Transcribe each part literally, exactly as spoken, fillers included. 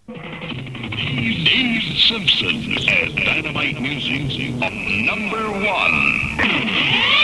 Dave Simpson as Dynamite Music on number one.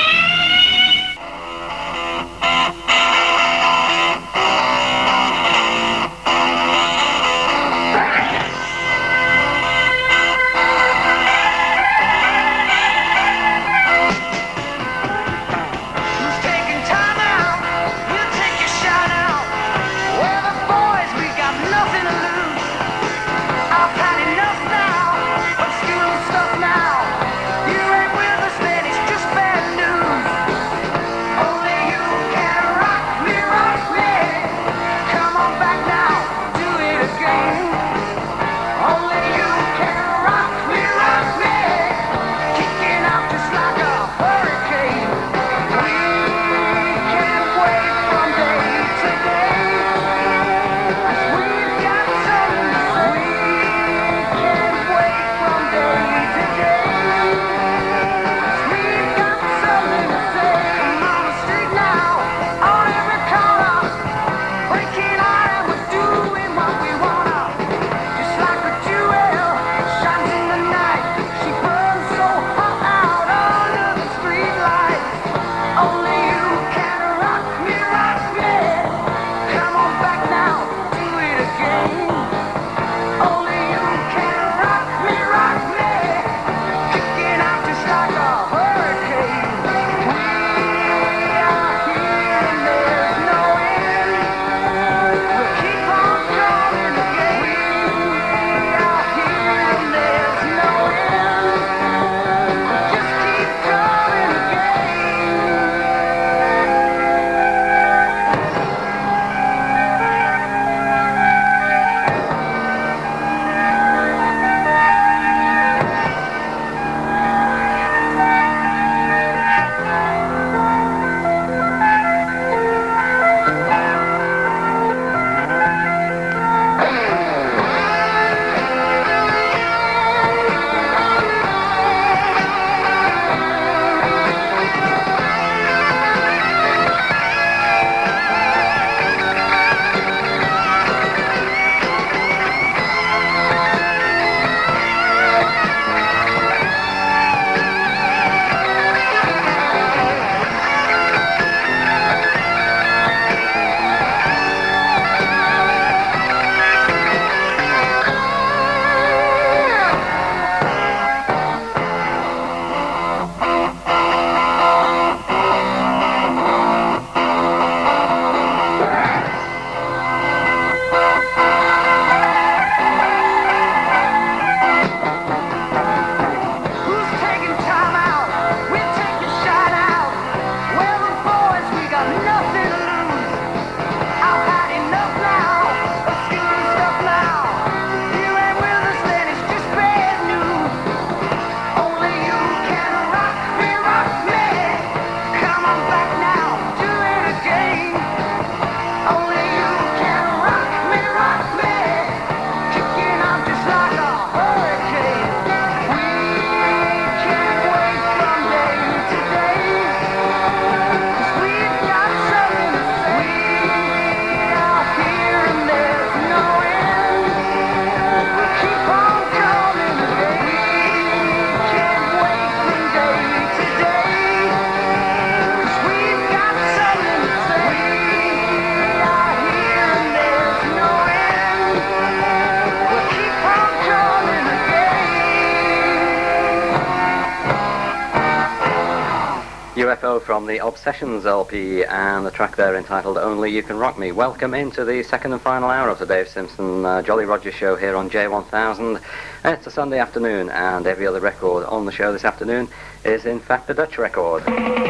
U F O from the Obsessions L P, and the track there entitled Only You Can Rock Me. Welcome into the second and final hour of the Dave Simpson uh, Jolly Roger show here on J one thousand. It's a Sunday afternoon, and every other record on the show this afternoon is in fact a Dutch record.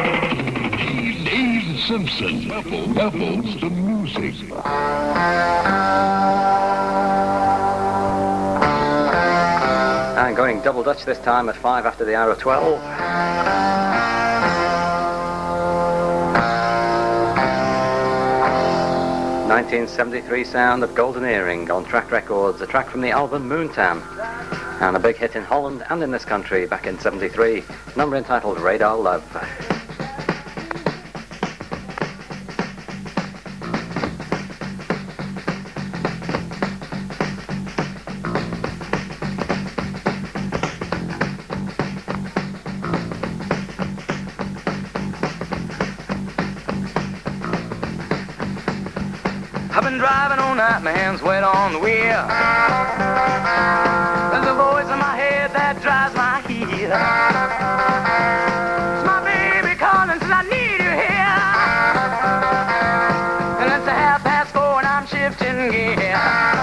Dave Simpson levels the music. And going double Dutch this time at five after the hour of twelve. nineteen seventy-three sound of Golden Earring on Track Records, a track from the album Moontan, and a big hit in Holland and in this country back in seventy-three, number entitled Radar Love. night, my hands wet on the wheel. There's a voice in my head that drives my heel. It's my baby calling, says I need you here. And it's a half past four and I'm shifting gear.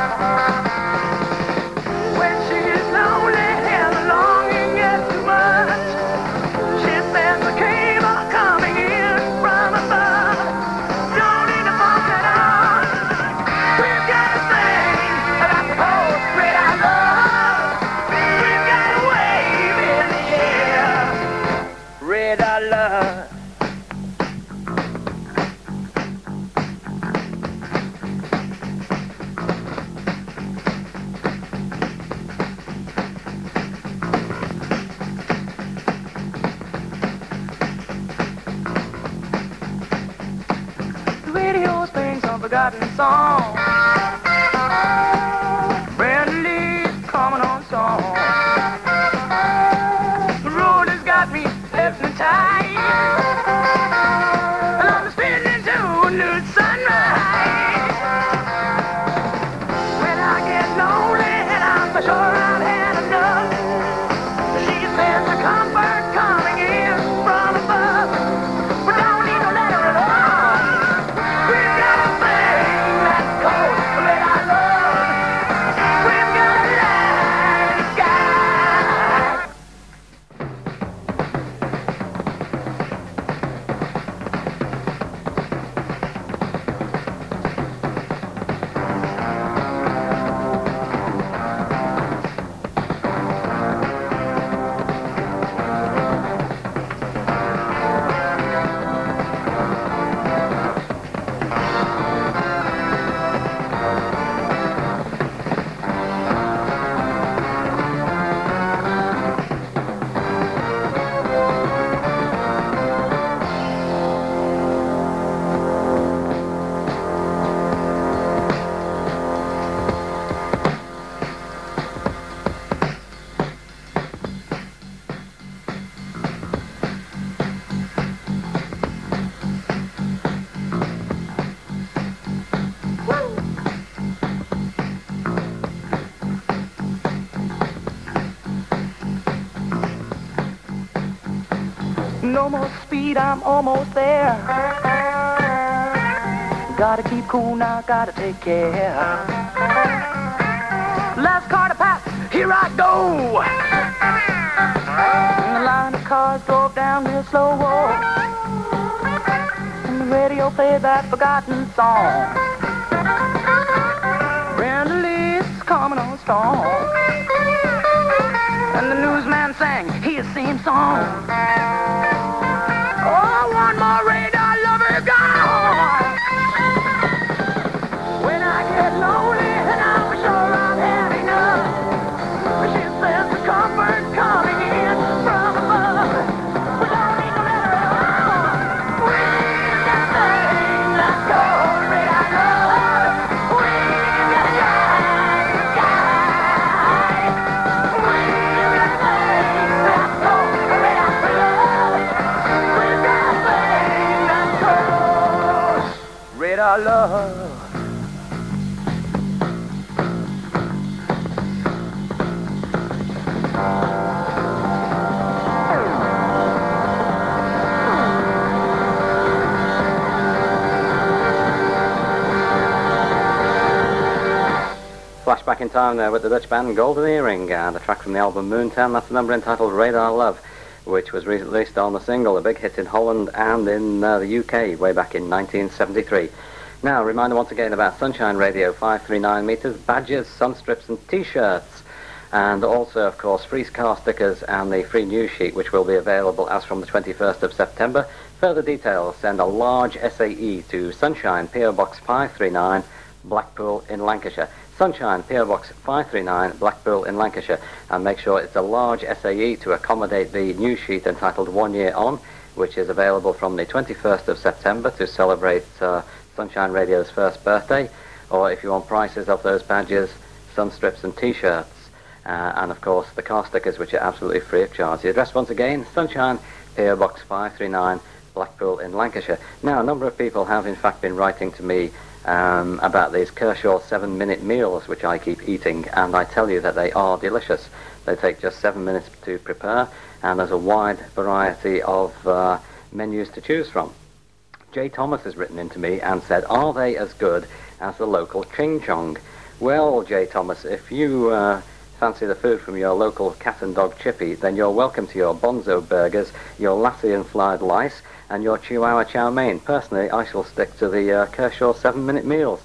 When she's lonely and the longing gets too much, she says the cable coming in from above. Don't need to pump it on. We've got to sing about the post red I love. We've got to wave in the air. Red I love. The radio sings some forgotten song. Brand Lee's coming on strong. The road has got me hypnotized, and I'm spinning to a new sunrise. When I get lonely and I'm for sure I've had enough, she says the comfort coming in from above. We don't need no letter at all. We've got a thing that's cold, red I love. We've got a light sky. No more speed, I'm almost there. Gotta keep cool now, gotta take care. Last car to pass, here I go. And the line of cars drove down real slow. And the radio played that forgotten song. Brenda Lee's coming on strong. And the newsman sang his same song. Oh, one more radar lover gone. When I get lonely and I'm sure I've had enough, she says the comfort coming in from above. We don't need no letter at all. We've got a thing that's called red I love. We've got a giant sky. We've got a thing that's called red I love. We've got a thing that's called red I love. Flashback in time there with the Dutch band Golden Earring and a track from the album Moontown. That's the number entitled Radar Love, which was released on the single, a big hit in Holland and in uh, the U K way back in nineteen seventy-three. Now, a reminder once again about Sunshine Radio, five three nine meters, badges, sun strips and T-shirts. And also, of course, free car stickers and the free news sheet, which will be available as from the twenty-first of September. Further details, send a large S A E to Sunshine, P O Box five three nine, Blackpool in Lancashire. Sunshine, P O Box five three nine, Blackpool in Lancashire. And make sure it's a large S A E to accommodate the news sheet entitled One Year On, which is available from the twenty-first of September to celebrate uh, Sunshine Radio's first birthday. Or if you want prices of those badges, sun strips and T-shirts. Uh, and of course the car stickers, which are absolutely free of charge. The address once again, Sunshine, P O Box five three nine, Blackpool in Lancashire. Now, a number of people have in fact been writing to me um, about these Kershaw seven-minute meals which I keep eating, and I tell you that they are delicious. They take just seven minutes to prepare, and there's a wide variety of uh, menus to choose from. Jay Thomas has written into me and said, are they as good as the local Ching Chong? Well, Jay Thomas, if you uh, fancy the food from your local cat and dog chippy, then you're welcome to your Bonzo burgers, your lassie and fried lice, and your Chihuahua chow mein. Personally, I shall stick to the uh, Kershaw seven-minute meals.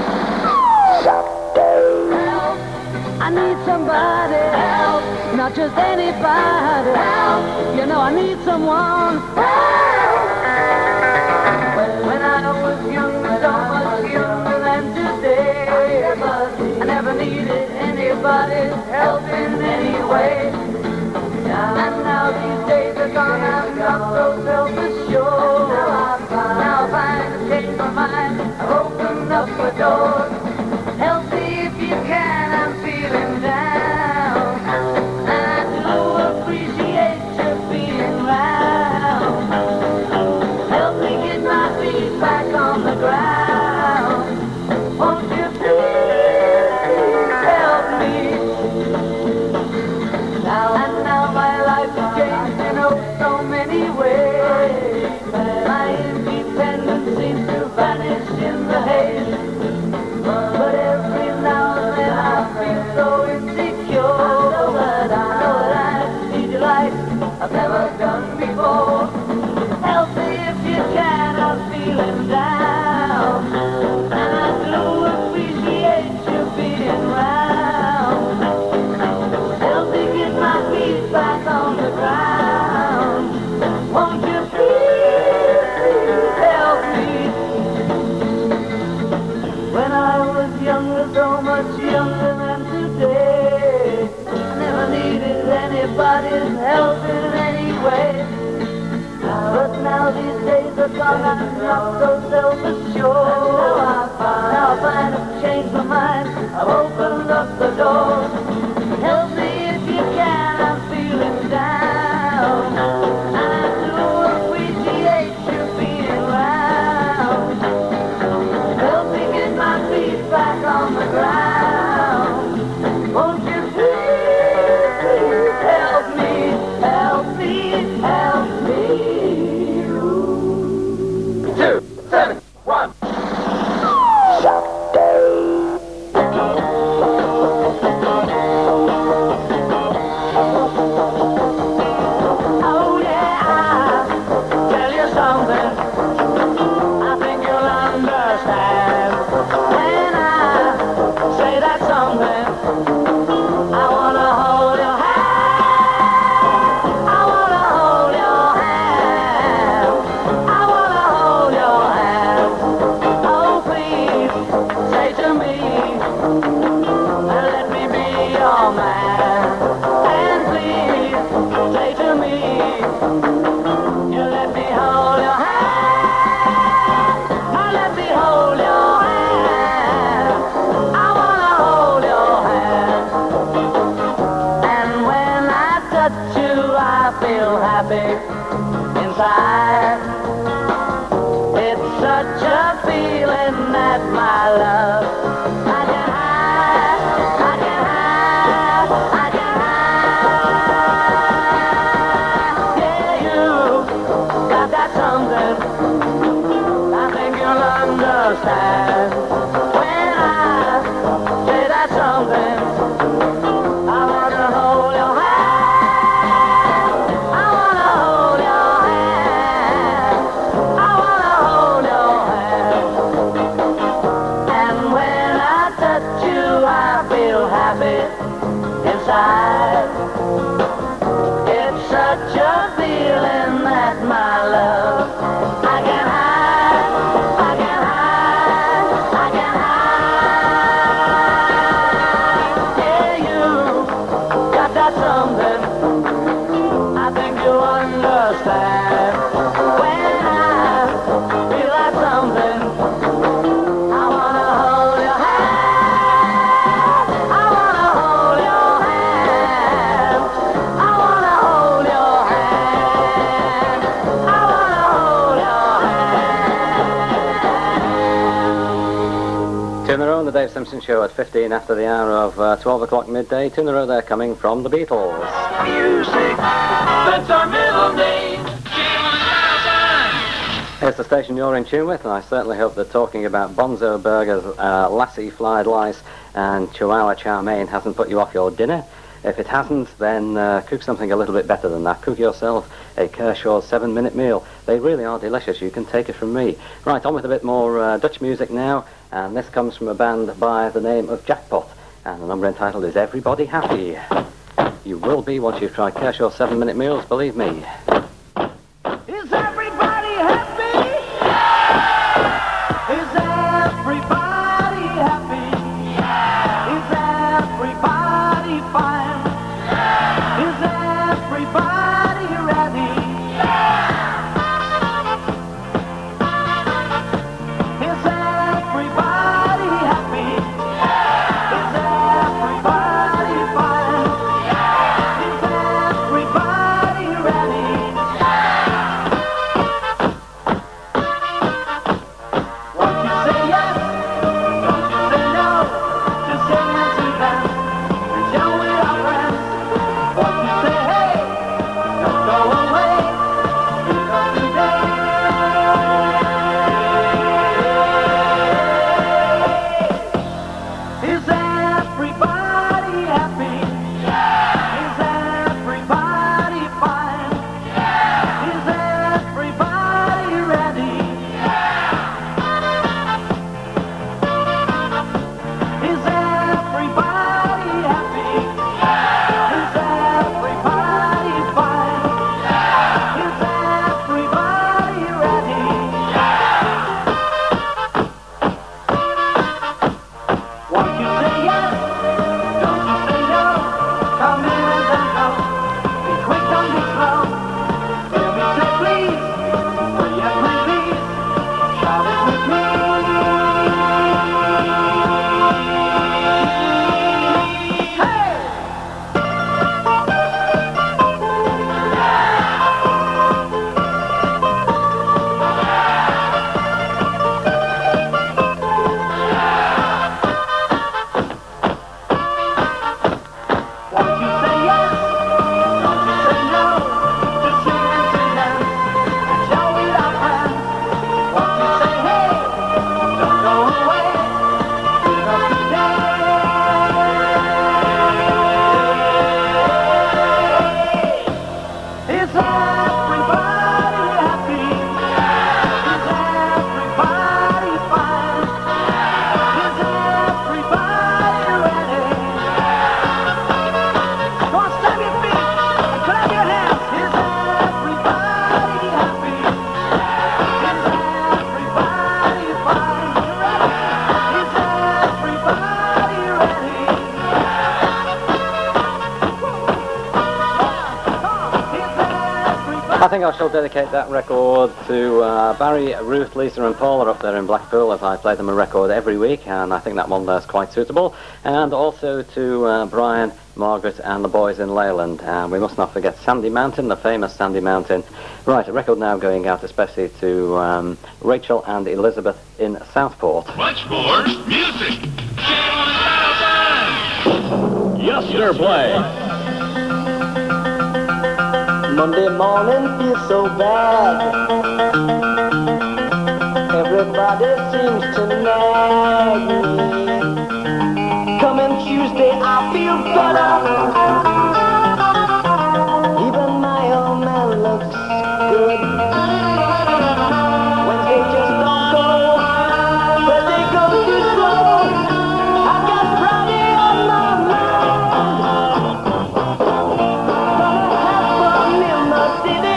I need somebody help, not just anybody help. You know I need someone help. When, when I was younger, so much younger than today, I never needed anybody's help in any way. And now these days are gone, I'm not so self-assured. Now I find I've changed my mind, I've opened up the door. Help me if you can, I'm feeling down. And I do appreciate you being round. Help me get my feet back on the ground. Won't you please help me? Now and now my life has changed in oh so many ways. My independence seems to vanish in the haze. But every now and then I feel so insecure. I know that I know that I need you like I've never done before. Help me if you can, I'm feeling down. And I do appreciate you being round. Help me get my feet back on the ground. Won't you please, please help me? When I was younger, so much younger than today, I never needed anybody's help in any way. But now these days are gone, I'm not so self-assured. Now I find I've changed my mind, I've opened up the door. Help me if you can, I'm feeling down. And I do appreciate you being round. Help me get my feet back on the ground. Won't you please, please help me, help me, help me. Two, seven, one. Oh yeah, I'll tell you something I think you'll understand. When I say that something, I wanna hold your hand. I wanna hold your hand. I wanna hold your hand. Oh please, say to me, let me be your man. And please, say to me, you let me hold your hand. Now let me hold your hand. I wanna hold your hand. And when I touch you, I feel happy inside. It's such a feeling that my love I can hide, I can hide, I can hide. Yeah, you got that something I think you'll understand. When I say that something, I wanna hold your hand. I wanna hold your hand. I wanna hold your hand. And when I touch you, I feel happy inside. It's such a feeling that my love I can hide, I can hide, I can hide. Yeah, you got that something I think you understand. When I feel that something, I wanna hold your hand. I wanna hold your hand. I wanna hold your hand. I wanna hold your hand. Dave Simpson Show at fifteen after the hour of uh, twelve o'clock midday. Two in a row there coming from the Beatles. Music, that's our middle name. It's the station you're in tune with, and I certainly hope that talking about Bonzo Burgers, uh, Lassie Fried Rice, and Chihuahua Chow Mein hasn't put you off your dinner. If it hasn't, then uh, cook something a little bit better than that. Cook yourself a Kershaw's seven-minute meal. They really are delicious. You can take it from me. Right, on with a bit more uh, Dutch music now, and this comes from a band by the name of Jackpot, and the number entitled is Everybody Happy. You will be once you've tried Kershaw's seven-minute meals, believe me. Is everybody happy? Is everybody happy? Is everybody fine? Is everybody ready? Is everybody happy? Is everybody fine? Is everybody ready? Won't you say yes? Don't you say no? Just say yes to them and show it our friends. Won't you say hey? Don't go away because today is everybody happy? Is everybody fine? Is everybody ready? Is everybody happy? Is everybody fine? Is everybody ready? Won't you say yes? Don't you say no? Come in and then go. Be quick, don't be slow. Hear me say please. Will you please? Shout it with me. Hey! Won't you say yes? Don't you say no? Just sing and sing dance and show it our friends. Won't you say hey? Don't go away because today is everybody happy? Is everybody fine? Is everybody ready? Go on, stamp your feet and clap your hands. Is everybody happy? Is everybody fine? You ready? Is everybody ready? I think I shall dedicate that record to uh, Barry, Ruth, Lisa and Paul are up there in Blackpool, as I play them a record every week, and I think that one there's quite suitable. And also to uh, Brian, Margaret and the boys in Leyland. And we must not forget Sandy Mountain, the famous Sandy Mountain. Right, a record now going out especially to um, Rachel and Elizabeth in Southport. Much more music. Yes, sir, play. Monday morning feels so bad. Everybody seems to nag me. Coming Tuesday I feel better. Even my old man looks good. Wednesday just don't go, but they go too slow. I got Friday on my mind. Gonna have fun in the city.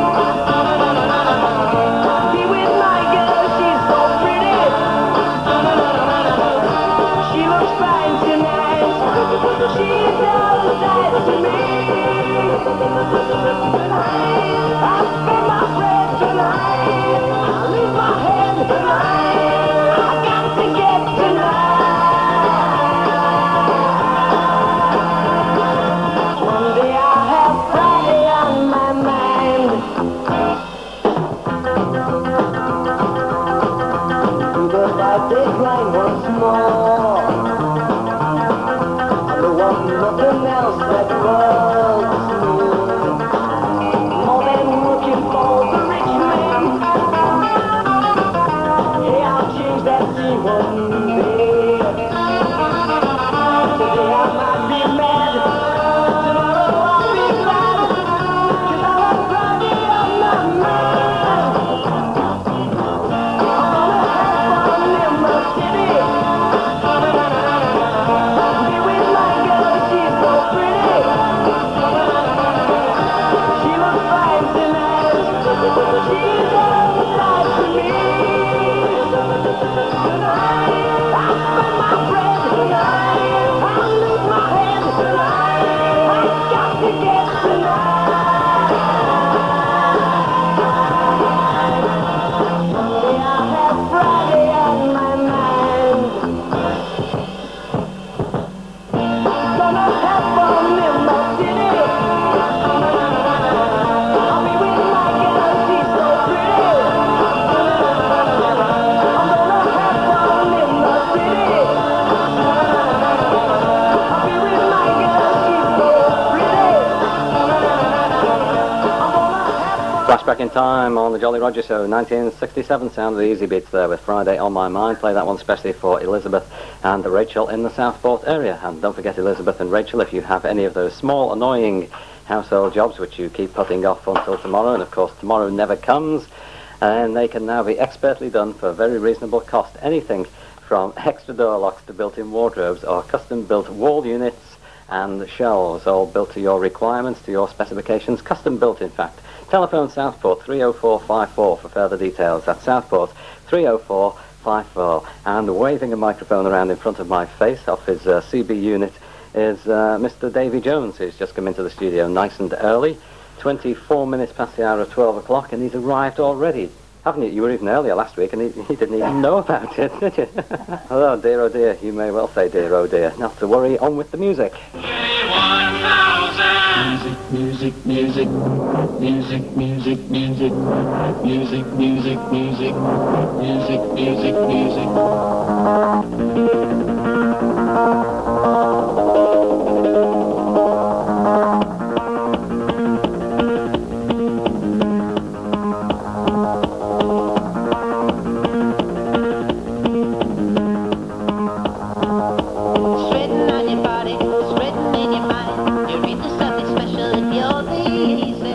Be with my girl, she's so pretty. She looks fine tonight. She's out nothing else that world is new. More than looking for the rich man. Hey, I'll change that scene one day. Today I might be mad, tomorrow I'll be glad, 'cause I was Friday on my mind. I'm gonna have fun in my city. Be with my girl, she's so pretty. She looks fine tonight. She's all the life to me. Tonight, I spend my bread tonight. I lose my head tonight. I got to get tonight. Someday I'll have Friday on my mind. Gonna have fun in my city. I'll be with my girl, she's so pretty. I'm gonna have fun in my city. I'll be with my girl, she's so pretty. I'm gonna have fun. Flashback in time on the Jolly Roger Show, nineteen sixty-seven. Sound of the Easy Beats there with Friday on My Mind. Play that one especially for Elizabeth and Rachel in the Southport area. And don't forget, Elizabeth and Rachel, if you have any of those small, annoying household jobs which you keep putting off until tomorrow, and of course tomorrow never comes, and they can now be expertly done for a very reasonable cost. Anything from extra door locks to built-in wardrobes or custom-built wall units and shelves, all built to your requirements, to your specifications, custom-built in fact. Telephone Southport three oh four five four for further details. That's Southport three oh four five four. And waving a microphone around in front of my face off his uh, C B unit is uh, Mister Davy Jones, who's just come into the studio nice and early. twenty-four minutes past the hour of twelve o'clock, and he's arrived already. Haven't you? You were even earlier last week, and he, he didn't even know about it, did you? Hello, dear, oh dear. You may well say dear, oh dear. Not to worry, on with the music. Music, music, music, music, music, music, music, music, music, music, music. Sweating on your body, sweating in your mind. You're into something special if you're the easy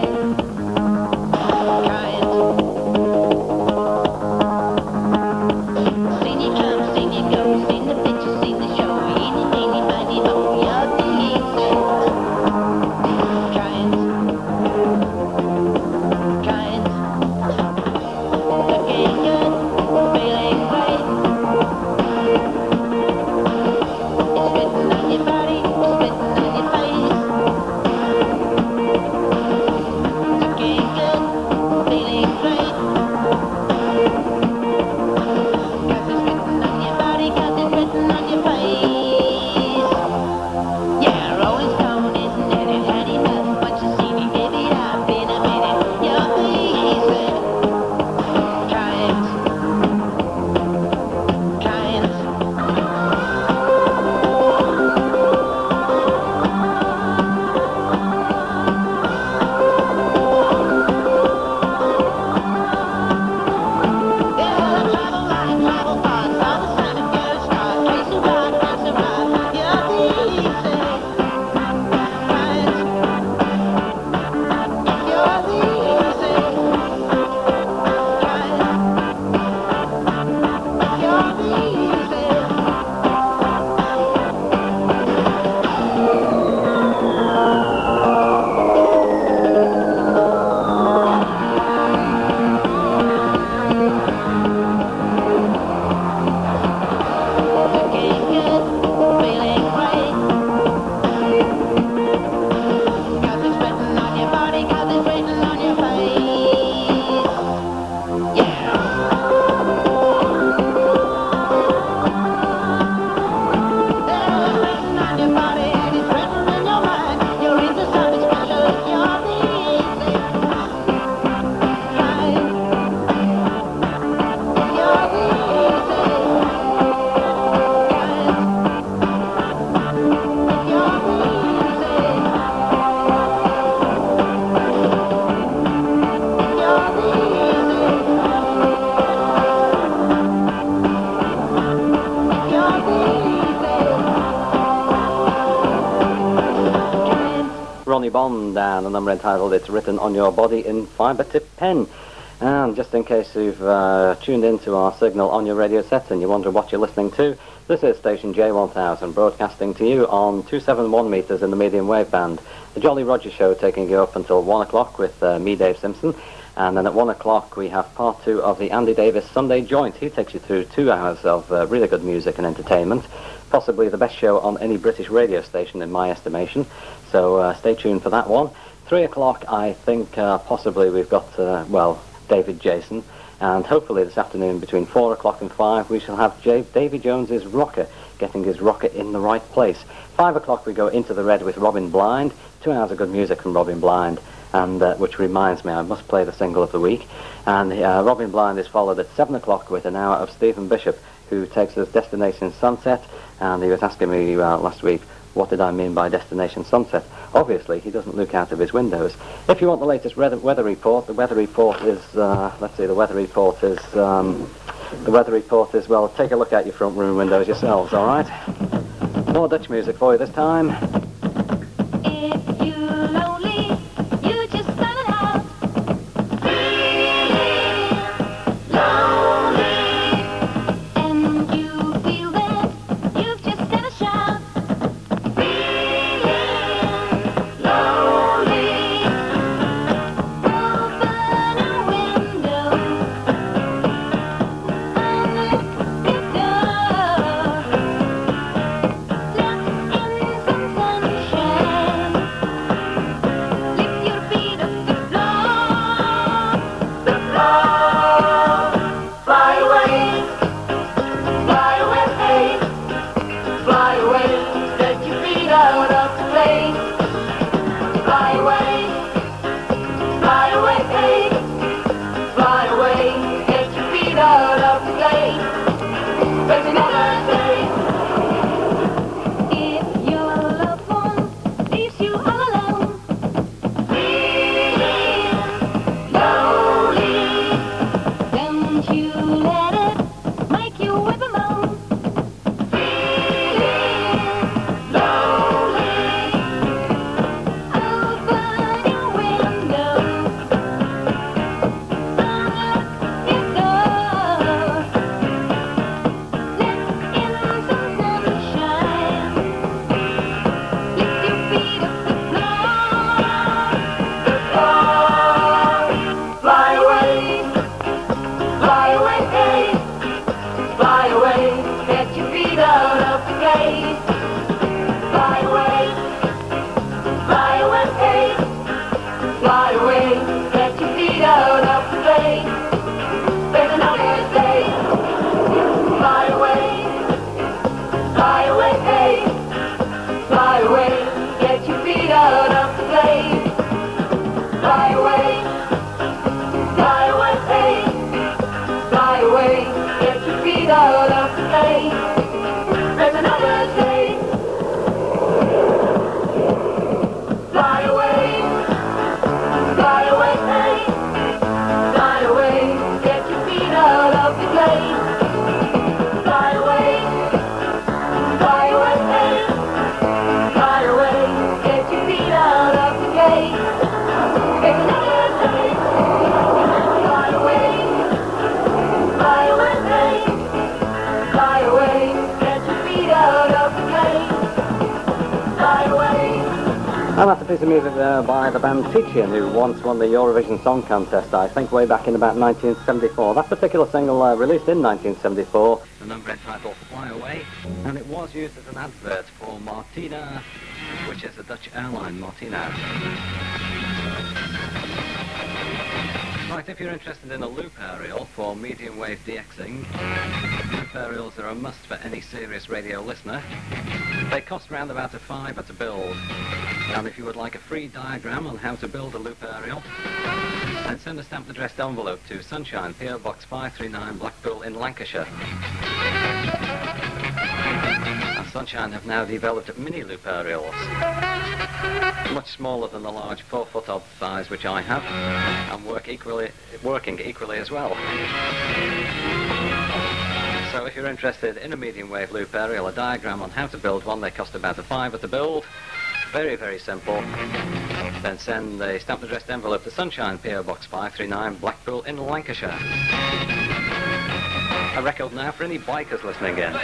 kind. Seen you come, seen you go, seen the Ronnie Bond and a number entitled It's Written on Your Body in Fibre Tip Pen. And just in case you've uh, tuned into our signal on your radio set and you wonder what you're listening to, this is station J one thousand broadcasting to you on two seventy-one metres in the medium wave band. The Jolly Roger Show taking you up until one o'clock with uh, me, Dave Simpson. And then at one o'clock we have part two of the Andy Davis Sunday Joint. He takes you through two hours of uh, really good music and entertainment. Possibly the best show on any British radio station in my estimation. So uh, stay tuned for that one. Three o'clock I think uh, possibly we've got, uh, well, David Jason. And hopefully this afternoon between four o'clock and five we shall have J- Davy Jones's rocker, getting his rocker in the right place. Five o'clock we go into the red with Robin Blind. Two hours of good music from Robin Blind. And uh, which reminds me, I must play the single of the week. And uh, Robin Blind is followed at seven o'clock with an hour of Stephen Bishop, who takes us Destination Sunset. And he was asking me uh, last week, what did I mean by Destination Sunset? Obviously, he doesn't look out of his windows. If you want the latest weather, weather report, the weather report is, uh, let's see, the weather report is, um, the weather report is, well, take a look out your front room windows yourselves, all right? More Dutch music for you this time. If you're lonely, you just spell it out. Feeling lonely, and you feel that you've just got to shout. Feeling lonely, open your window and let it go. Let in some sunshine. Lift your feet off the floor, the floor. Fly away, fly away, fly away. Let your feet out of the plane. Fly away, fly away, fly away. Get your feet out of the plane. There's another day. If your loved one leaves you all alone, feeling lonely, don't you let it make you whip and moan. Feeling lonely, open your window and let it go. Let in some sunshine. Lift your feet off the floor, the floor. Fly away, fly away, fly away. Get your feet out of the gate. Fly away, fly away, fly away. Get your feet out of the gate. There's another day. Fly away, fly away, fly away. Get your feet out of the gate. Fly away, fly away, fly away. Get your feet out of the gate. There's another day. Fly away, fly away, fly away. Get your feet out of the gate. Fly away, fly away, fly away. Get your feet out of the gate. There's another day. Fly away, fly away, fly away. Get your feet out of the gate. Fly away. And that's a piece of music there by the band Teachin, who once won the Eurovision Song Contest, I think way back in about nineteen seventy-four. That particular single uh, released in nineteen seventy-four, the number entitled Fly Away, and it was used as an advert for Martina, which is a Dutch airline, Martina. Right, if you're interested in a loop aerial for medium wave DXing, loop aerials are a must for any serious radio listener. They cost round about a fiver to build. And if you would like a free diagram on how to build a loop aerial, then send a stamped addressed envelope to Sunshine, P O Box five three nine, Blackpool in Lancashire. And Sunshine have now developed mini loop aerials, much smaller than the large four foot odd size which I have, and work equally, working equally as well. So if you're interested in a medium wave loop aerial, a diagram on how to build one, they cost about a fiver to build. very, very simple. Then send a stamped addressed envelope to Sunshine, P O Box five three nine, Blackpool in Lancashire. A record now for any bikers listening in.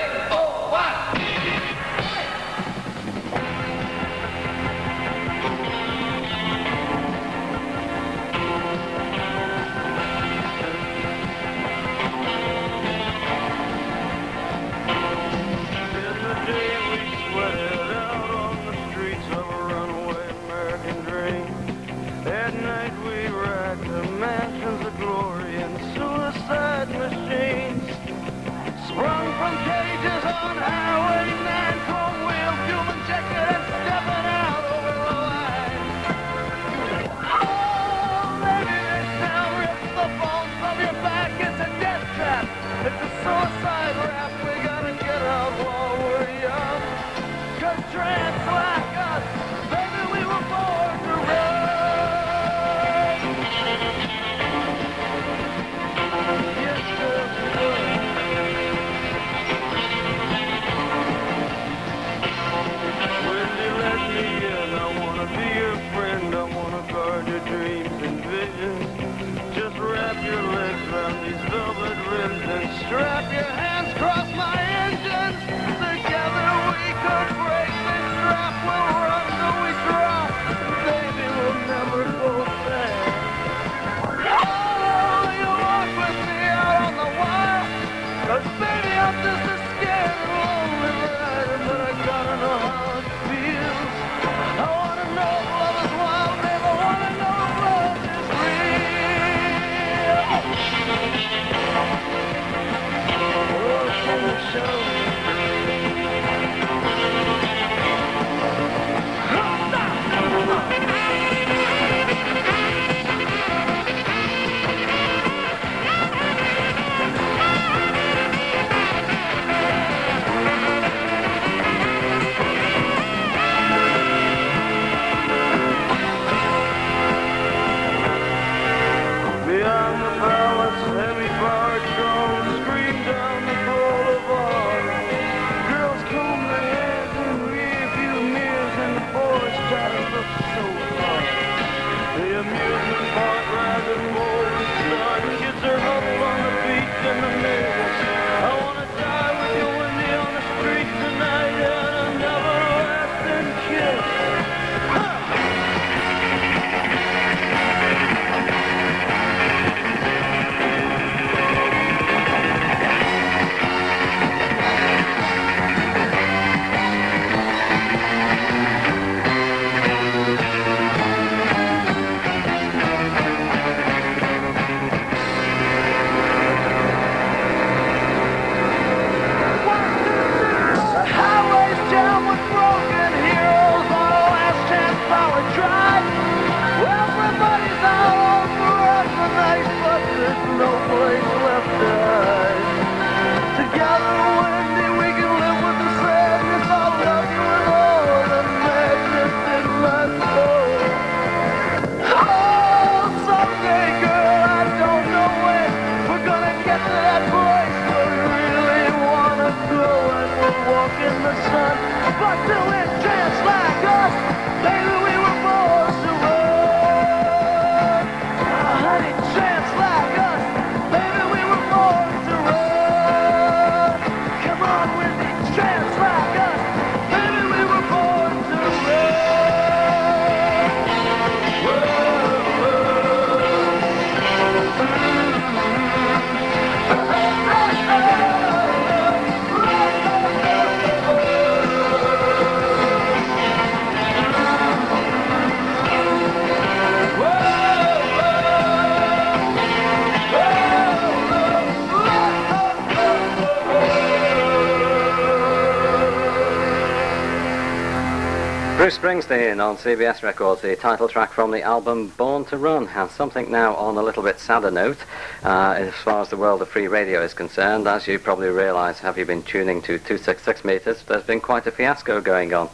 Bruce Springsteen on C B S Records, the title track from the album Born to Run. And something now on a little bit sadder note, uh, as far as the world of free radio is concerned. As you probably realise, have you been tuning to two sixty-six meters, there's been quite a fiasco going on.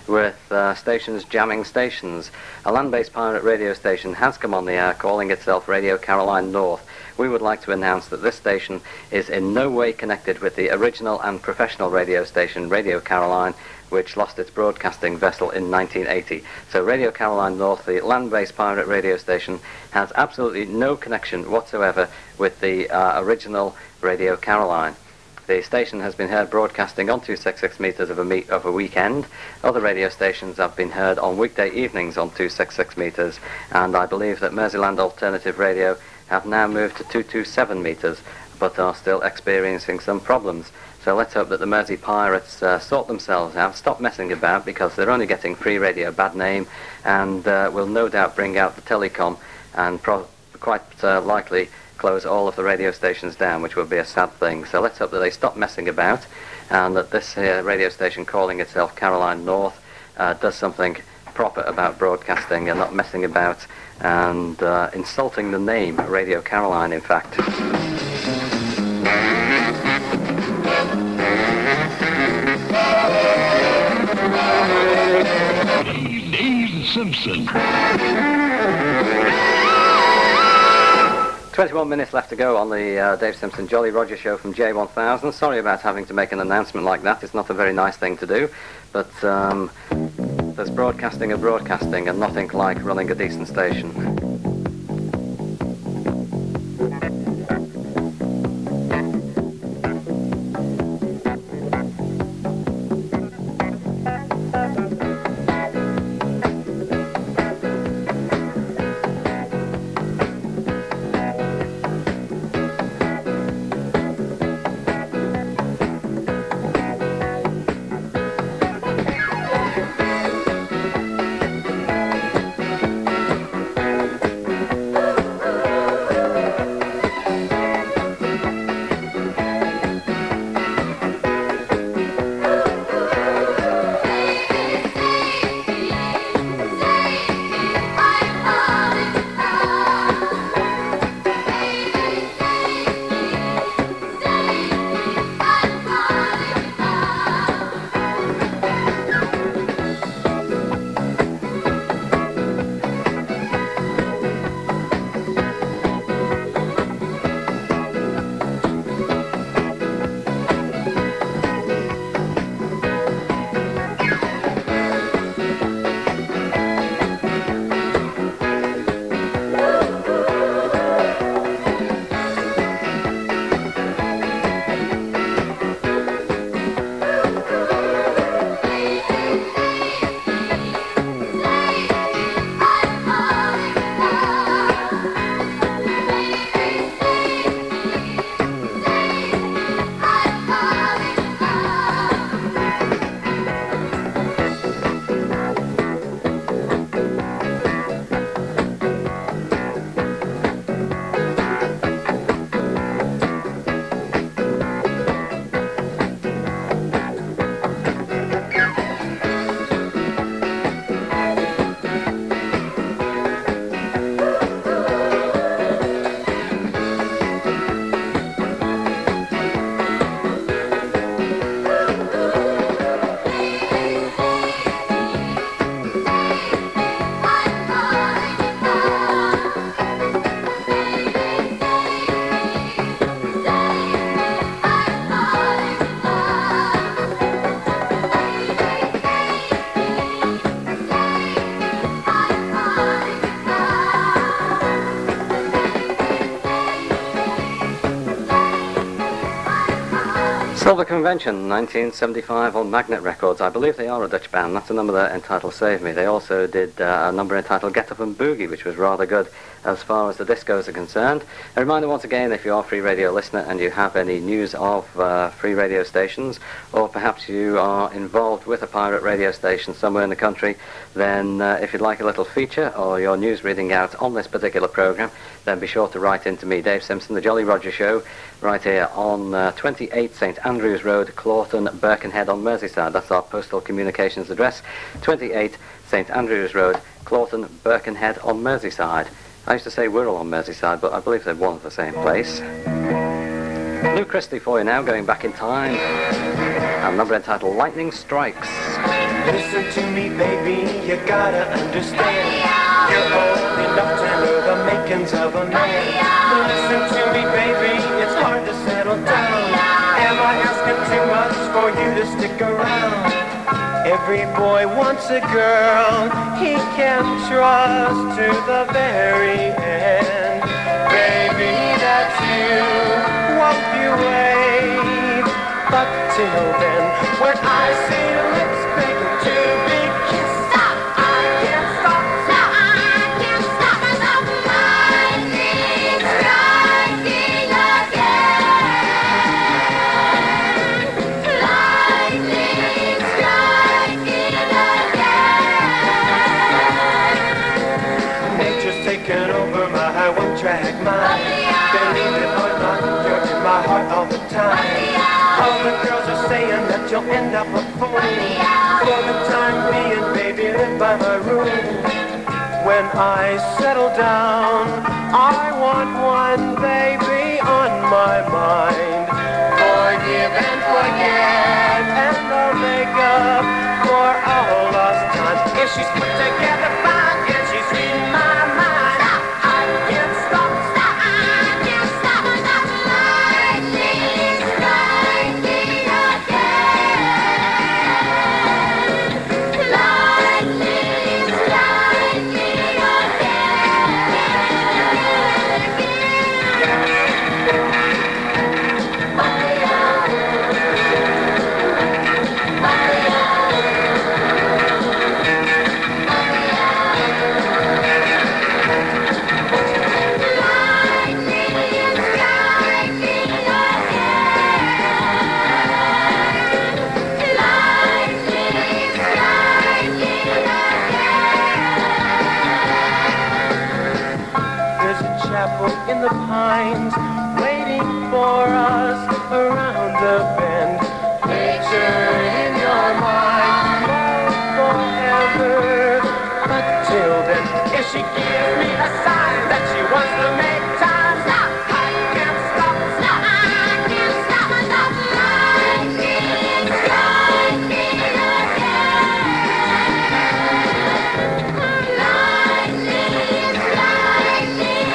with uh, stations jamming stations. A land-based pirate radio station has come on the air calling itself Radio Caroline North. We would like to announce that this station is in no way connected with the original and professional radio station Radio Caroline, which lost its broadcasting vessel in nineteen eighty. So Radio Caroline North, the land-based pirate radio station, has absolutely no connection whatsoever with the uh, original Radio Caroline. The station has been heard broadcasting on two sixty-six meters of a, me- of a weekend. Other radio stations have been heard on weekday evenings on two sixty-six meters, and I believe that Merseyland Alternative Radio have now moved to two twenty-seven meters, but are still experiencing some problems. So let's hope that the Mersey Pirates uh, sort themselves out, stop messing about, because they're only getting free radio bad name, and uh, will no doubt bring out the telecom and pro- quite uh, likely close all of the radio stations down, which would be a sad thing. So let's hope that they stop messing about, and that this uh, radio station calling itself Caroline North uh, does something proper about broadcasting and not messing about and uh, insulting the name Radio Caroline, in fact. Dave Simpson. twenty-one minutes left to go on the uh, Dave Simpson Jolly Roger show from J one thousand. Sorry about having to make an announcement like that. It's not a very nice thing to do, but um, there's broadcasting and broadcasting, and nothing like running a decent station. Silver Convention, nineteen seventy-five on Magnet Records. I believe they are a Dutch band. That's a number there entitled Save Me. They also did uh, a number entitled Get Up and Boogie, which was rather good as far as the discos are concerned. A reminder once again, if you are a free radio listener and you have any news of uh, free radio stations, or perhaps you are involved with a pirate radio station somewhere in the country, then uh, if you'd like a little feature or your news reading out on this particular program, then be sure to write in to me, Dave Simpson, The Jolly Roger Show, right here on uh, twenty-eight St Andrews Road, Clawton, Birkenhead on Merseyside. That's our postal communications address, twenty-eight St Andrews Road, Clawton, Birkenhead on Merseyside. I used to say Wirral on Merseyside, but I believe they're one and the same place. Lou Christie for you now, going back in time. A number entitled Lightning Strikes. Listen to me, baby, you gotta understand. You're old enough to know the makings of a man. Listen to me, baby, it's hard to settle down. Am I asking too much for you to stick around? Every boy wants a girl he can trust to the very end. Baby, that's you, won't you wait? But till then, when I see your lips begging to be kissed, stop, I can't stop, stop, I can't stop myself. Lightning striking again. Lightning striking again. Nature's taken over my one-track mind. Believe it or not, you're in my heart all the time. All the girls are saying that you'll end up a fool. For the time being, baby, live by my rule. When I settle down, I want one baby on my mind. Forgive and forget, and I'll make up for all lost time. If she's put together fine, and she's reading my mind, I can't stop, stop, I can't stop, stop. Lightning striking again. Lightning striking There's a chapel in the pines waiting for us around the bend. Picture in your mind, love forever. But till then, if she gives me a sign that she wants to make time, stop, I can't stop, stop, I can't stop, stop. Lightning striking again. Lightning striking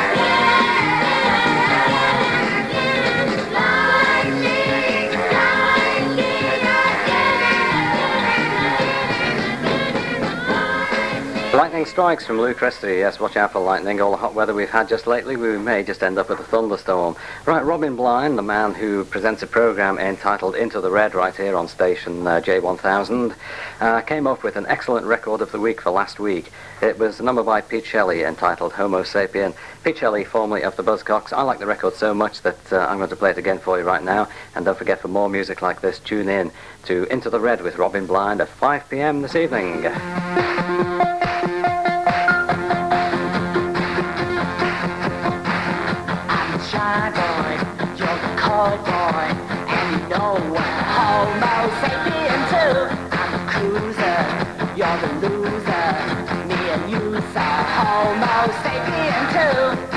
Lightning strikes from Lou Christie. Yes, watch out for lightning. All the hot weather we've had just lately, we may just end up with a thunderstorm. Right, Robin Blind, the man who presents a program entitled Into the Red right here on station uh, J one thousand, uh, came up with an excellent record of the week for last week. It was a number by Pete Shelley entitled Homo Sapien. Pete Shelley, formerly of the Buzzcocks. I like the record so much that uh, I'm going to play it again for you right now. And don't forget, for more music like this, tune in to Into the Red with Robin Blind at five p.m. this evening. Shy boy, you're the coy boy, and you know what Homo sapien too. I'm a cruiser, you're the loser, me and you, sir, Homo sapien too.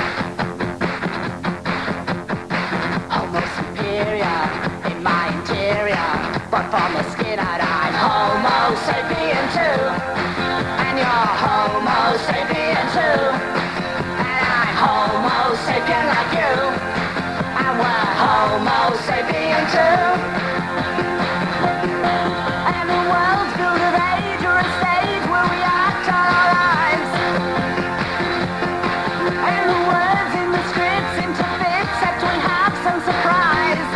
Homo superior in my interior, but from the skin out I'm Homo sapien too. And you're Homo sapien too. Homo sapien like you, and we're Homo sapien too. And the world's built of age or a stage where we act on our lives. And the words in the script seem to fit, except we have some surprise.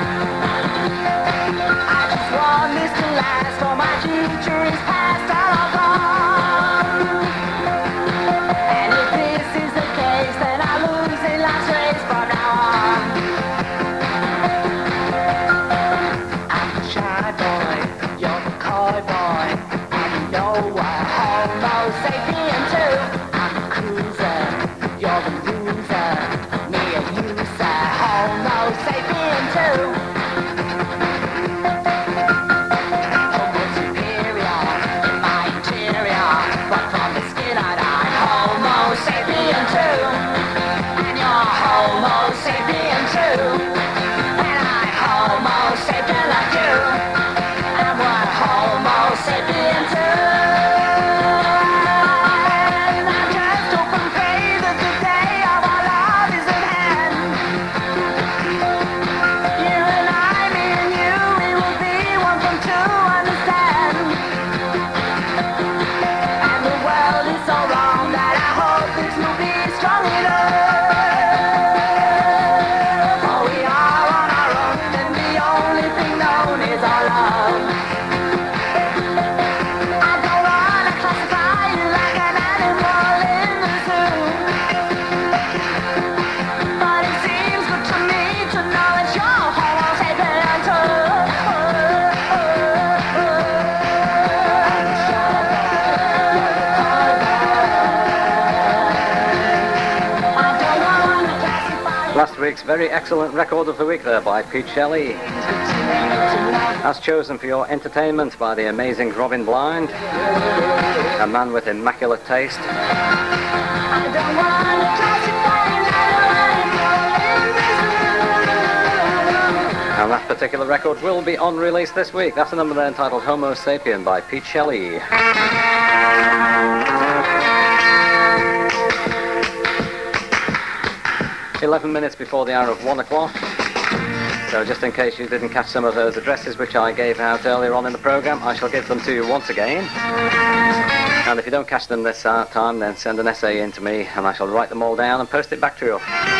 I just want this to last, for my future is past and all gone. And if this is the case, then I lose in last race from now on. I'm the shy boy, you're the coy boy, and you know we're Homo sapien too. I'm the cruiser, you're the loser, me and you, sir, Homo sapien too. Homo superior in my interior, but from the skin out I'm Homo sapien too. And you're Homo sapien too. And I'm Homo sapien like you. And we're Homo sapien Last week's very excellent record of the week there by Pete Shelley, as chosen for your entertainment by the amazing Robin Blind, a man with immaculate taste. And that particular record will be on release this week. That's a number there entitled Homo Sapien by Pete Shelley. Eleven minutes before the hour of one o'clock. So just in case you didn't catch some of those addresses which I gave out earlier on in the programme, I shall give them to you once again. And if you don't catch them this uh, time, then send an essay in to me and I shall write them all down and post it back to you.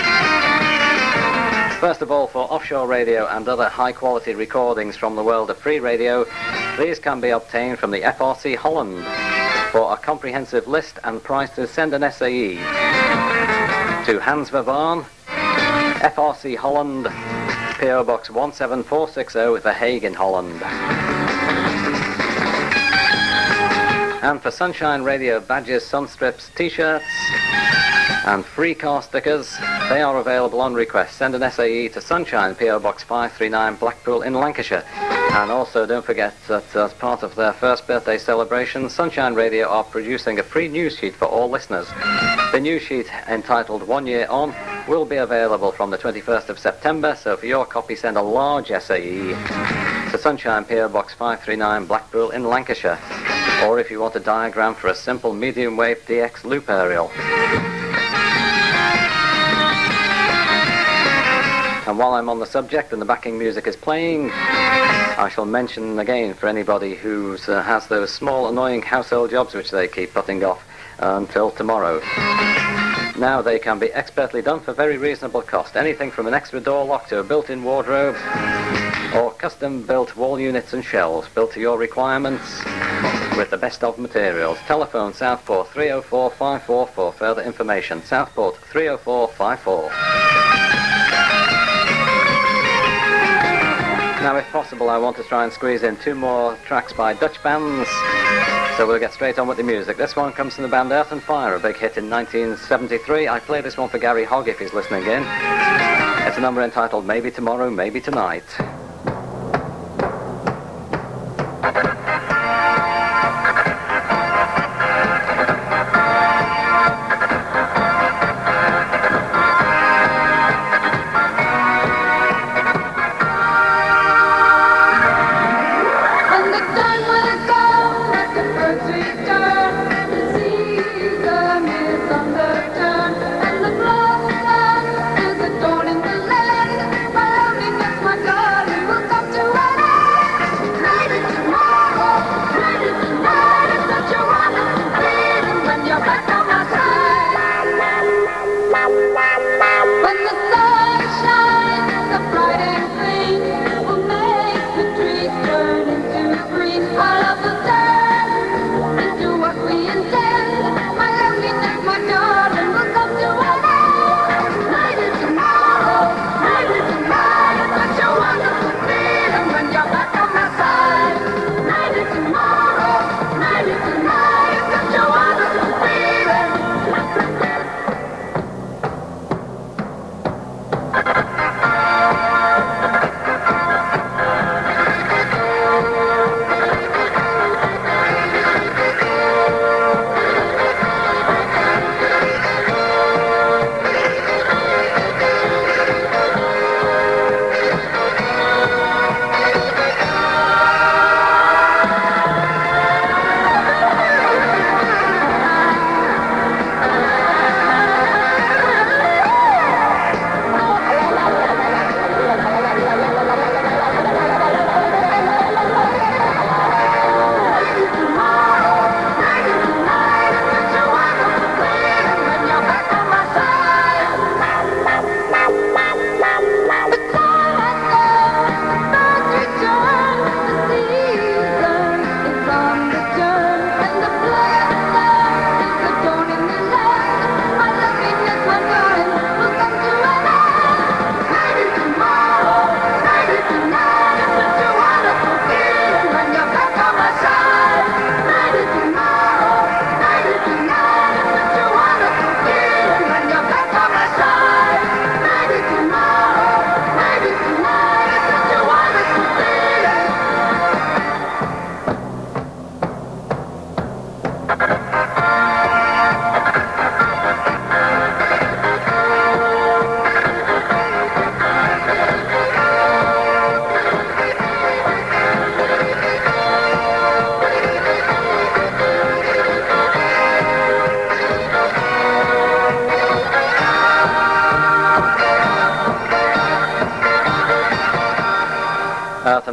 First of all, for offshore radio and other high-quality recordings from the world of free radio, these can be obtained from the F R C Holland. For a comprehensive list and prices, send an S A E to Hans Vervaan, F R C Holland, P O Box one seven four six zero, The Hague in Holland. And for Sunshine Radio badges, sunstrips, t-shirts, and free car stickers, they are available on request. Send an S A E to Sunshine, P O Box five three nine, Blackpool in Lancashire. And also don't forget that as part of their first birthday celebration, Sunshine Radio are producing a free news sheet for all listeners. The news sheet, entitled One Year On, will be available from the twenty-first of September, so for your copy send a large S A E to Sunshine, P O Box five three nine, Blackpool in Lancashire. Or if you want a diagram for a simple medium wave D X loop aerial. And while I'm on the subject and the backing music is playing, I shall mention again for anybody who uh, has those small annoying household jobs which they keep putting off uh, until tomorrow. Now they can be expertly done for very reasonable cost. Anything from an extra door lock to a built-in wardrobe or custom-built wall units and shelves built to your requirements with the best of materials. Telephone Southport three oh four five four for further information. Southport three oh four five four. Now, if possible, I want to try and squeeze in two more tracks by Dutch bands, so we'll get straight on with the music. This one comes from the band Earth and Fire, a big hit in nineteen seventy-three. I play this one for Gary Hogg if he's listening in. It's a number entitled Maybe Tomorrow, Maybe Tonight. Darling, my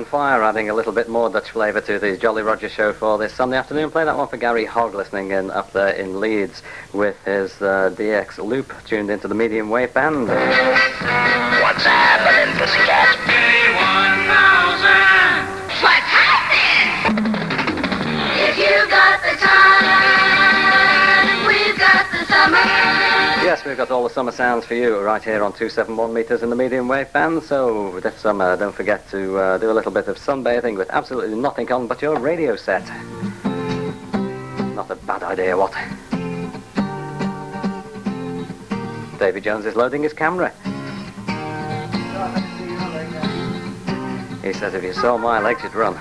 Fire, adding a little bit more Dutch flavour to the Jolly Roger show for this Sunday afternoon. Play that one for Gary Hogg, listening in up there in Leeds with his uh, D X Loop tuned into the medium wave band. What's happening, pussycat? J one thousand. What's happening? If you got the time, we've got the summer. Yes, we've got all the summer sounds for you right here on two seventy-one meters in the medium wave band. So this summer, don't forget to uh, do a little bit of sunbathing with absolutely nothing on but your radio set. Not a bad idea, what? Davy Jones is loading his camera. He says if you saw my legs, you'd run.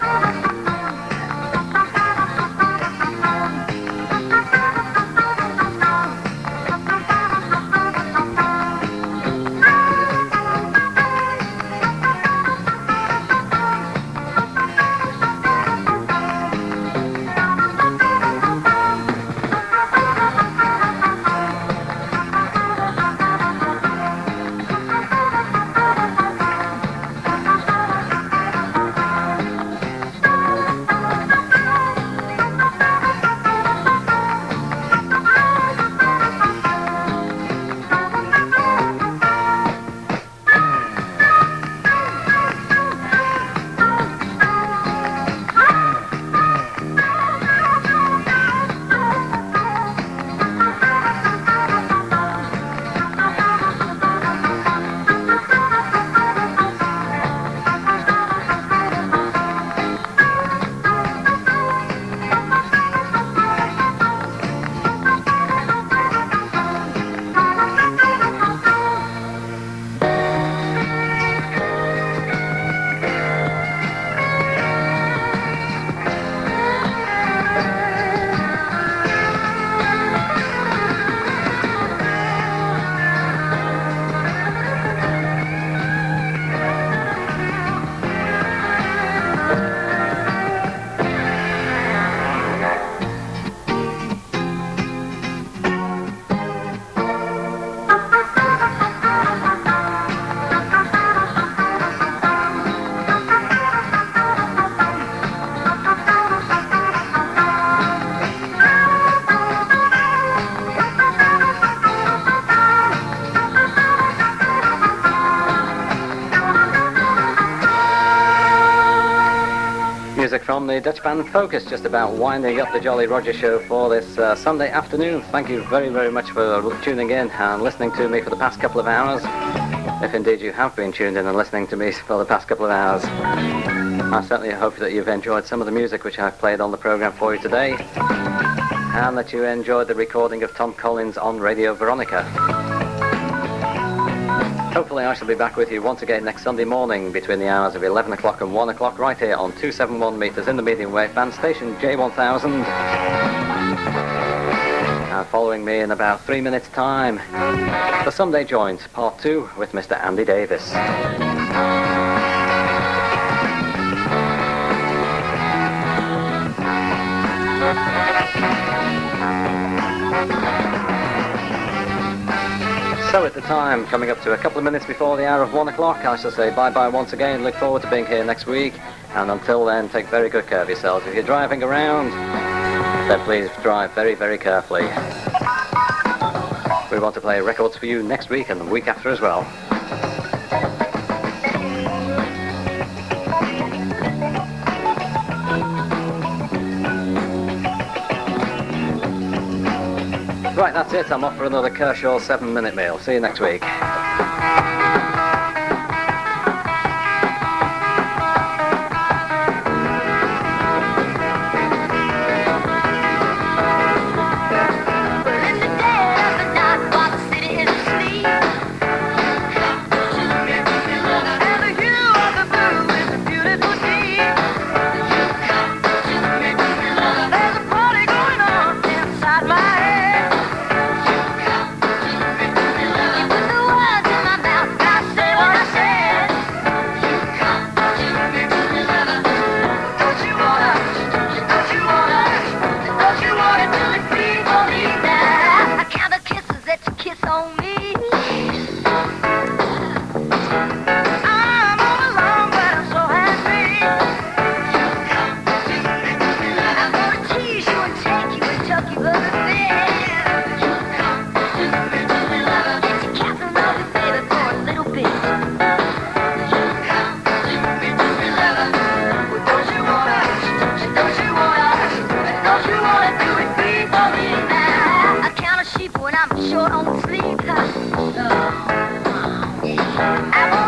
Music from the Dutch band Focus, just about winding up the Jolly Roger show for this uh, Sunday afternoon. Thank you very, very much for tuning in and listening to me for the past couple of hours. If indeed you have been tuned in and listening to me for the past couple of hours. I certainly hope that you've enjoyed some of the music which I've played on the programme for you today, and that you enjoyed the recording of Tom Collins on Radio Veronica. Hopefully I shall be back with you once again next Sunday morning between the hours of eleven o'clock and one o'clock right here on two seventy-one meters in the medium wave band station J one thousand. And following me in about three minutes time, the Sunday Joint, part two with Mister Andy Davis. So at the time, coming up to a couple of minutes before the hour of one o'clock, I shall say bye-bye once again. Look forward to being here next week. And until then, take very good care of yourselves. If you're driving around, then please drive very, very carefully. We want to play records for you next week and the week after as well. Right, that's it. I'm off for another Kershaw seven-minute meal. See you next week. Mouth people when I'm short on sleep. I'm